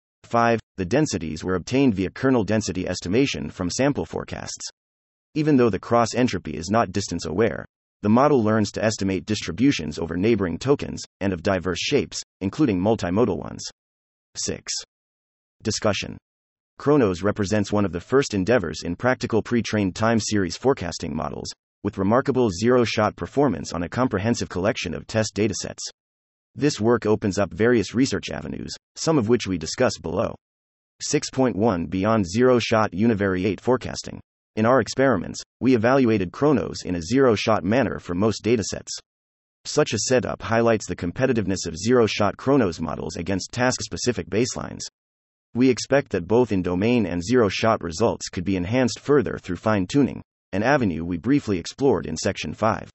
5. The densities were obtained via kernel density estimation from sample forecasts. Even though the cross-entropy is not distance-aware, the model learns to estimate distributions over neighboring tokens, and of diverse shapes, including multimodal ones. 6. Discussion. Chronos represents one of the first endeavors in practical pre-trained time series forecasting models, with remarkable zero-shot performance on a comprehensive collection of test datasets. This work opens up various research avenues, some of which we discuss below. 6.1 Beyond zero-shot univariate forecasting. In our experiments, we evaluated Chronos in a zero-shot manner for most datasets. Such a setup highlights the competitiveness of zero-shot Chronos models against task-specific baselines. We expect that both in-domain and zero-shot results could be enhanced further through fine-tuning, an avenue we briefly explored in Section 5.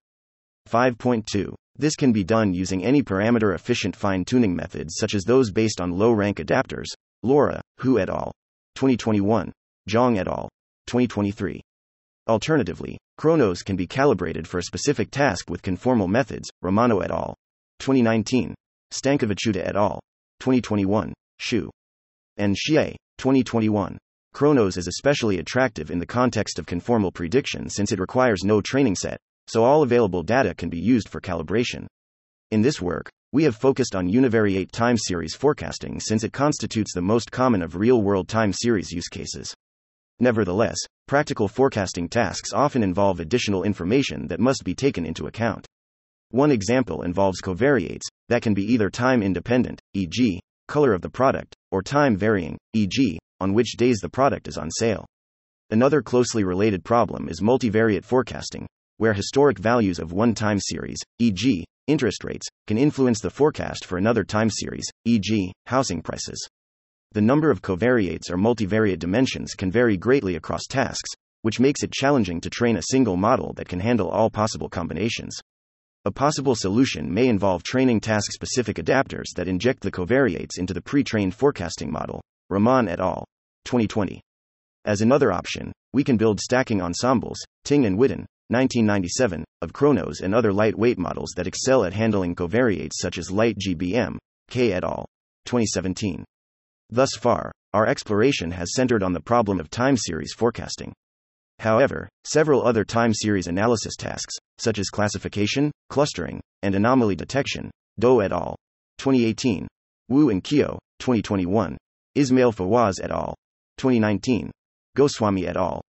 5.2. This can be done using any parameter-efficient fine-tuning methods such as those based on low-rank adapters. Laura, Hu et al. 2021. Zhang et al. 2023. Alternatively, Chronos can be calibrated for a specific task with conformal methods. Romano et al. 2019. Stankovichuta et al. 2021. Shu and Xie, 2021. Chronos is especially attractive in the context of conformal prediction since it requires no training set, so all available data can be used for calibration. In this work, we have focused on univariate time series forecasting since it constitutes the most common of real-world time series use cases. Nevertheless, practical forecasting tasks often involve additional information that must be taken into account. One example involves covariates that can be either time-independent, e.g., color of the product, or time-varying, e.g., on which days the product is on sale. Another closely related problem is multivariate forecasting, where historic values of one time series, e.g., interest rates, can influence the forecast for another time series, e.g., housing prices. The number of covariates or multivariate dimensions can vary greatly across tasks, which makes it challenging to train a single model that can handle all possible combinations. A possible solution may involve training task-specific adapters that inject the covariates into the pre-trained forecasting model. Rahman et al. 2020. As another option, we can build stacking ensembles, Ting and Witten, 1997, of Chronos and other lightweight models that excel at handling covariates such as light GBM, K et al. 2017. Thus far, our exploration has centered on the problem of time series forecasting. However, several other time series analysis tasks, such as classification, clustering, and anomaly detection, Do et al. 2018, Wu and Kyo, 2021, Ismail Fawaz et al. 2019, Goswami et al.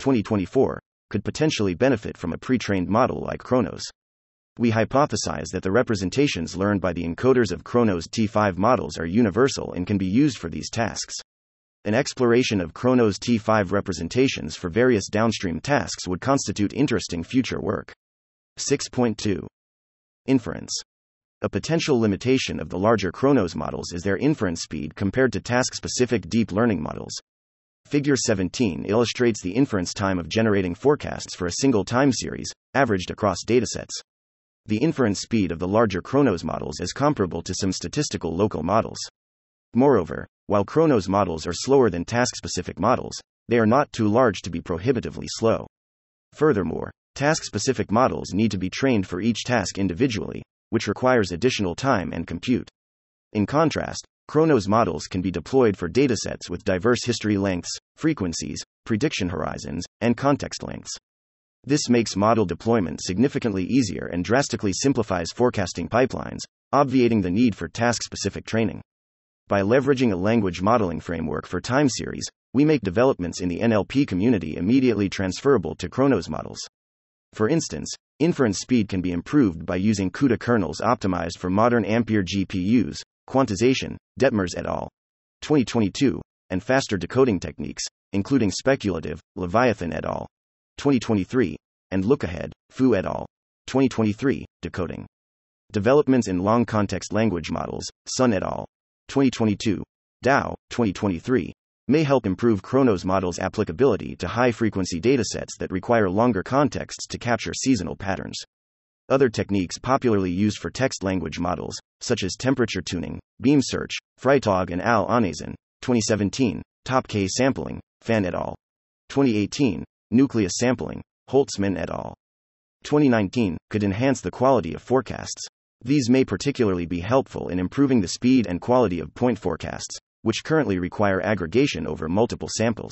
2024, could potentially benefit from a pre-trained model like Chronos. We hypothesize that the representations learned by the encoders of Chronos T5 models are universal and can be used for these tasks. An exploration of Chronos T5 representations for various downstream tasks would constitute interesting future work. 6.2. Inference. A potential limitation of the larger Chronos models is their inference speed compared to task-specific deep learning models. Figure 17 illustrates the inference time of generating forecasts for a single time series, averaged across datasets. The inference speed of the larger Chronos models is comparable to some statistical local models. Moreover, while Chronos models are slower than task-specific models, they are not too large to be prohibitively slow. Furthermore, task-specific models need to be trained for each task individually, which requires additional time and compute. In contrast, Chronos models can be deployed for datasets with diverse history lengths, frequencies, prediction horizons, and context lengths. This makes model deployment significantly easier and drastically simplifies forecasting pipelines, obviating the need for task-specific training. By leveraging a language modeling framework for time series, we make developments in the NLP community immediately transferable to Chronos models. For instance, inference speed can be improved by using CUDA kernels optimized for modern Ampere GPUs, quantization, Detmers et al. 2022, and faster decoding techniques, including speculative, Leviathan et al. 2023, and Lookahead, Fu et al. 2023, decoding. Developments in long context language models, Sun et al. 2022, Dao, 2023, may help improve Chronos models' applicability to high-frequency datasets that require longer contexts to capture seasonal patterns. Other techniques popularly used for text language models, such as temperature tuning, beam search, Freytag and Al Onazen, 2017, Top-K sampling, Fan et al. 2018, nucleus sampling, Holtzman et al. 2019, could enhance the quality of forecasts. These may particularly be helpful in improving the speed and quality of point forecasts, which currently require aggregation over multiple samples.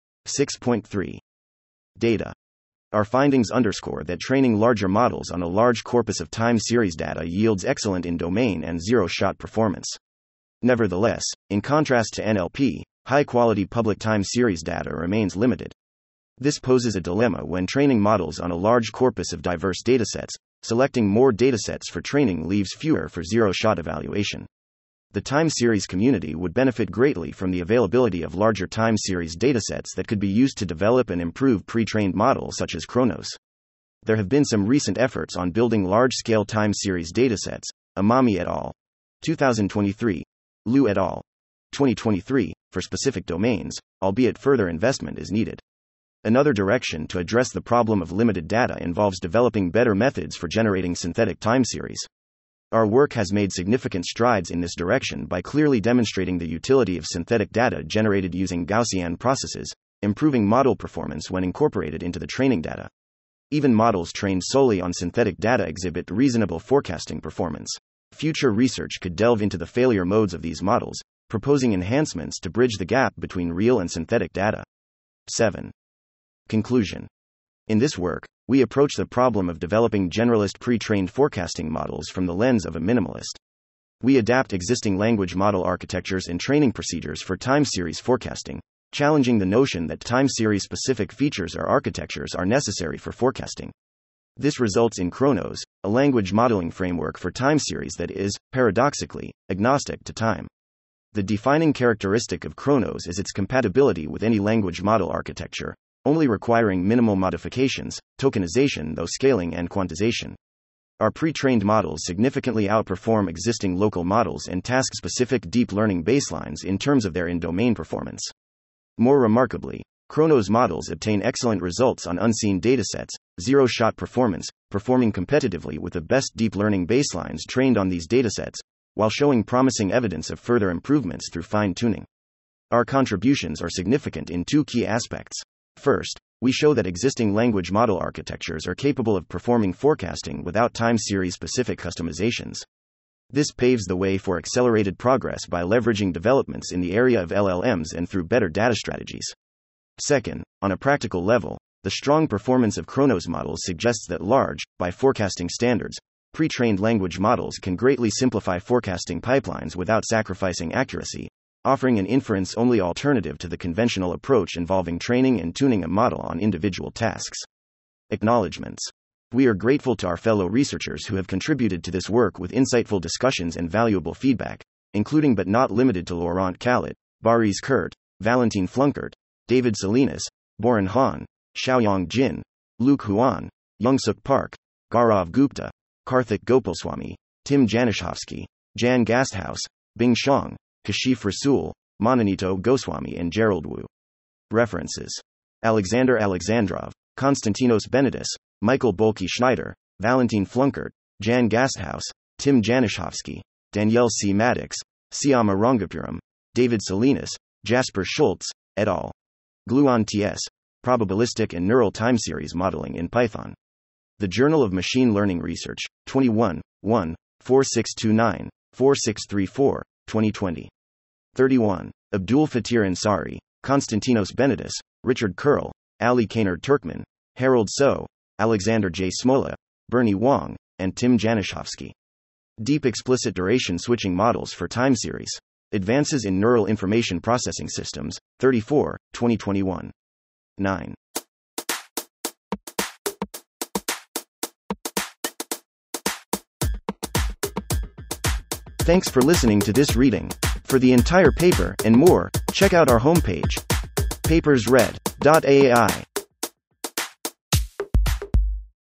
6.3. Data. Our findings underscore that training larger models on a large corpus of time series data yields excellent in-domain and zero-shot performance. Nevertheless, in contrast to NLP, high-quality public time series data remains limited. This poses a dilemma when training models on a large corpus of diverse datasets. Selecting more datasets for training leaves fewer for zero-shot evaluation. The time series community would benefit greatly from the availability of larger time series datasets that could be used to develop and improve pre-trained models such as Chronos. There have been some recent efforts on building large-scale time series datasets, Amami et al. 2023, Liu et al. 2023, for specific domains, albeit further investment is needed. Another direction to address the problem of limited data involves developing better methods for generating synthetic time series. Our work has made significant strides in this direction by clearly demonstrating the utility of synthetic data generated using Gaussian processes, improving model performance when incorporated into the training data. Even models trained solely on synthetic data exhibit reasonable forecasting performance. Future research could delve into the failure modes of these models, proposing enhancements to bridge the gap between real and synthetic data. 7. Conclusion. In this work, we approach the problem of developing generalist pre-trained forecasting models from the lens of a minimalist. We adapt existing language model architectures and training procedures for time series forecasting, challenging the notion that time series specific features or architectures are necessary for forecasting. This results in Chronos, a language modeling framework for time series that is, paradoxically, agnostic to time. The defining characteristic of Chronos is its compatibility with any language model architecture, only requiring minimal modifications, tokenization though scaling and quantization. Our pre-trained models significantly outperform existing local models and task-specific deep learning baselines in terms of their in-domain performance. More remarkably, Chronos models obtain excellent results on unseen datasets, zero-shot performance, performing competitively with the best deep learning baselines trained on these datasets, while showing promising evidence of further improvements through fine-tuning. Our contributions are significant in two key aspects. First, we show that existing language model architectures are capable of performing forecasting without time series-specific customizations. This paves the way for accelerated progress by leveraging developments in the area of LLMs and through better data strategies. Second, on a practical level, the strong performance of Chronos models suggests that large, by forecasting standards, pre-trained language models can greatly simplify forecasting pipelines without sacrificing accuracy, offering an inference-only alternative to the conventional approach involving training and tuning a model on individual tasks. Acknowledgements. We are grateful to our fellow researchers who have contributed to this work with insightful discussions and valuable feedback, including but not limited to Laurent Khalid, Baris Kurt, Valentin Flunkert, David Salinas, Boran Han, Xiaoyang Jin, Luke Huan, Youngsuk Park, Gaurav Gupta, Karthik Gopalswamy, Tim Janishovsky, Jan Gasthaus, Bing Shang, Kashif Rasool, Mananito Goswami and Gerald Wu. References. Alexander Alexandrov, Konstantinos Benedis, Michael Bolke Schneider, Valentin Flunkert, Jan Gasthaus, Tim Janishovsky, Danielle C. Maddox, Siama Rangapuram, David Salinas, Jasper Schultz, et al. Gluon TS, Probabilistic and Neural Time Series Modeling in Python. The Journal of Machine Learning Research, 21, 1, 4629, 4634, 2020. 31. Abdul Fatir Ansari, Konstantinos Benedis, Richard Curl, Ali Kainer Turkman, Harold So, Alexander J. Smola, Bernie Wong, and Tim Janishovsky. Deep Explicit Duration Switching Models for Time Series. Advances in Neural Information Processing Systems, 34, 2021. 9. Thanks for listening to this reading. For the entire paper and more, check out our homepage, papersread.ai.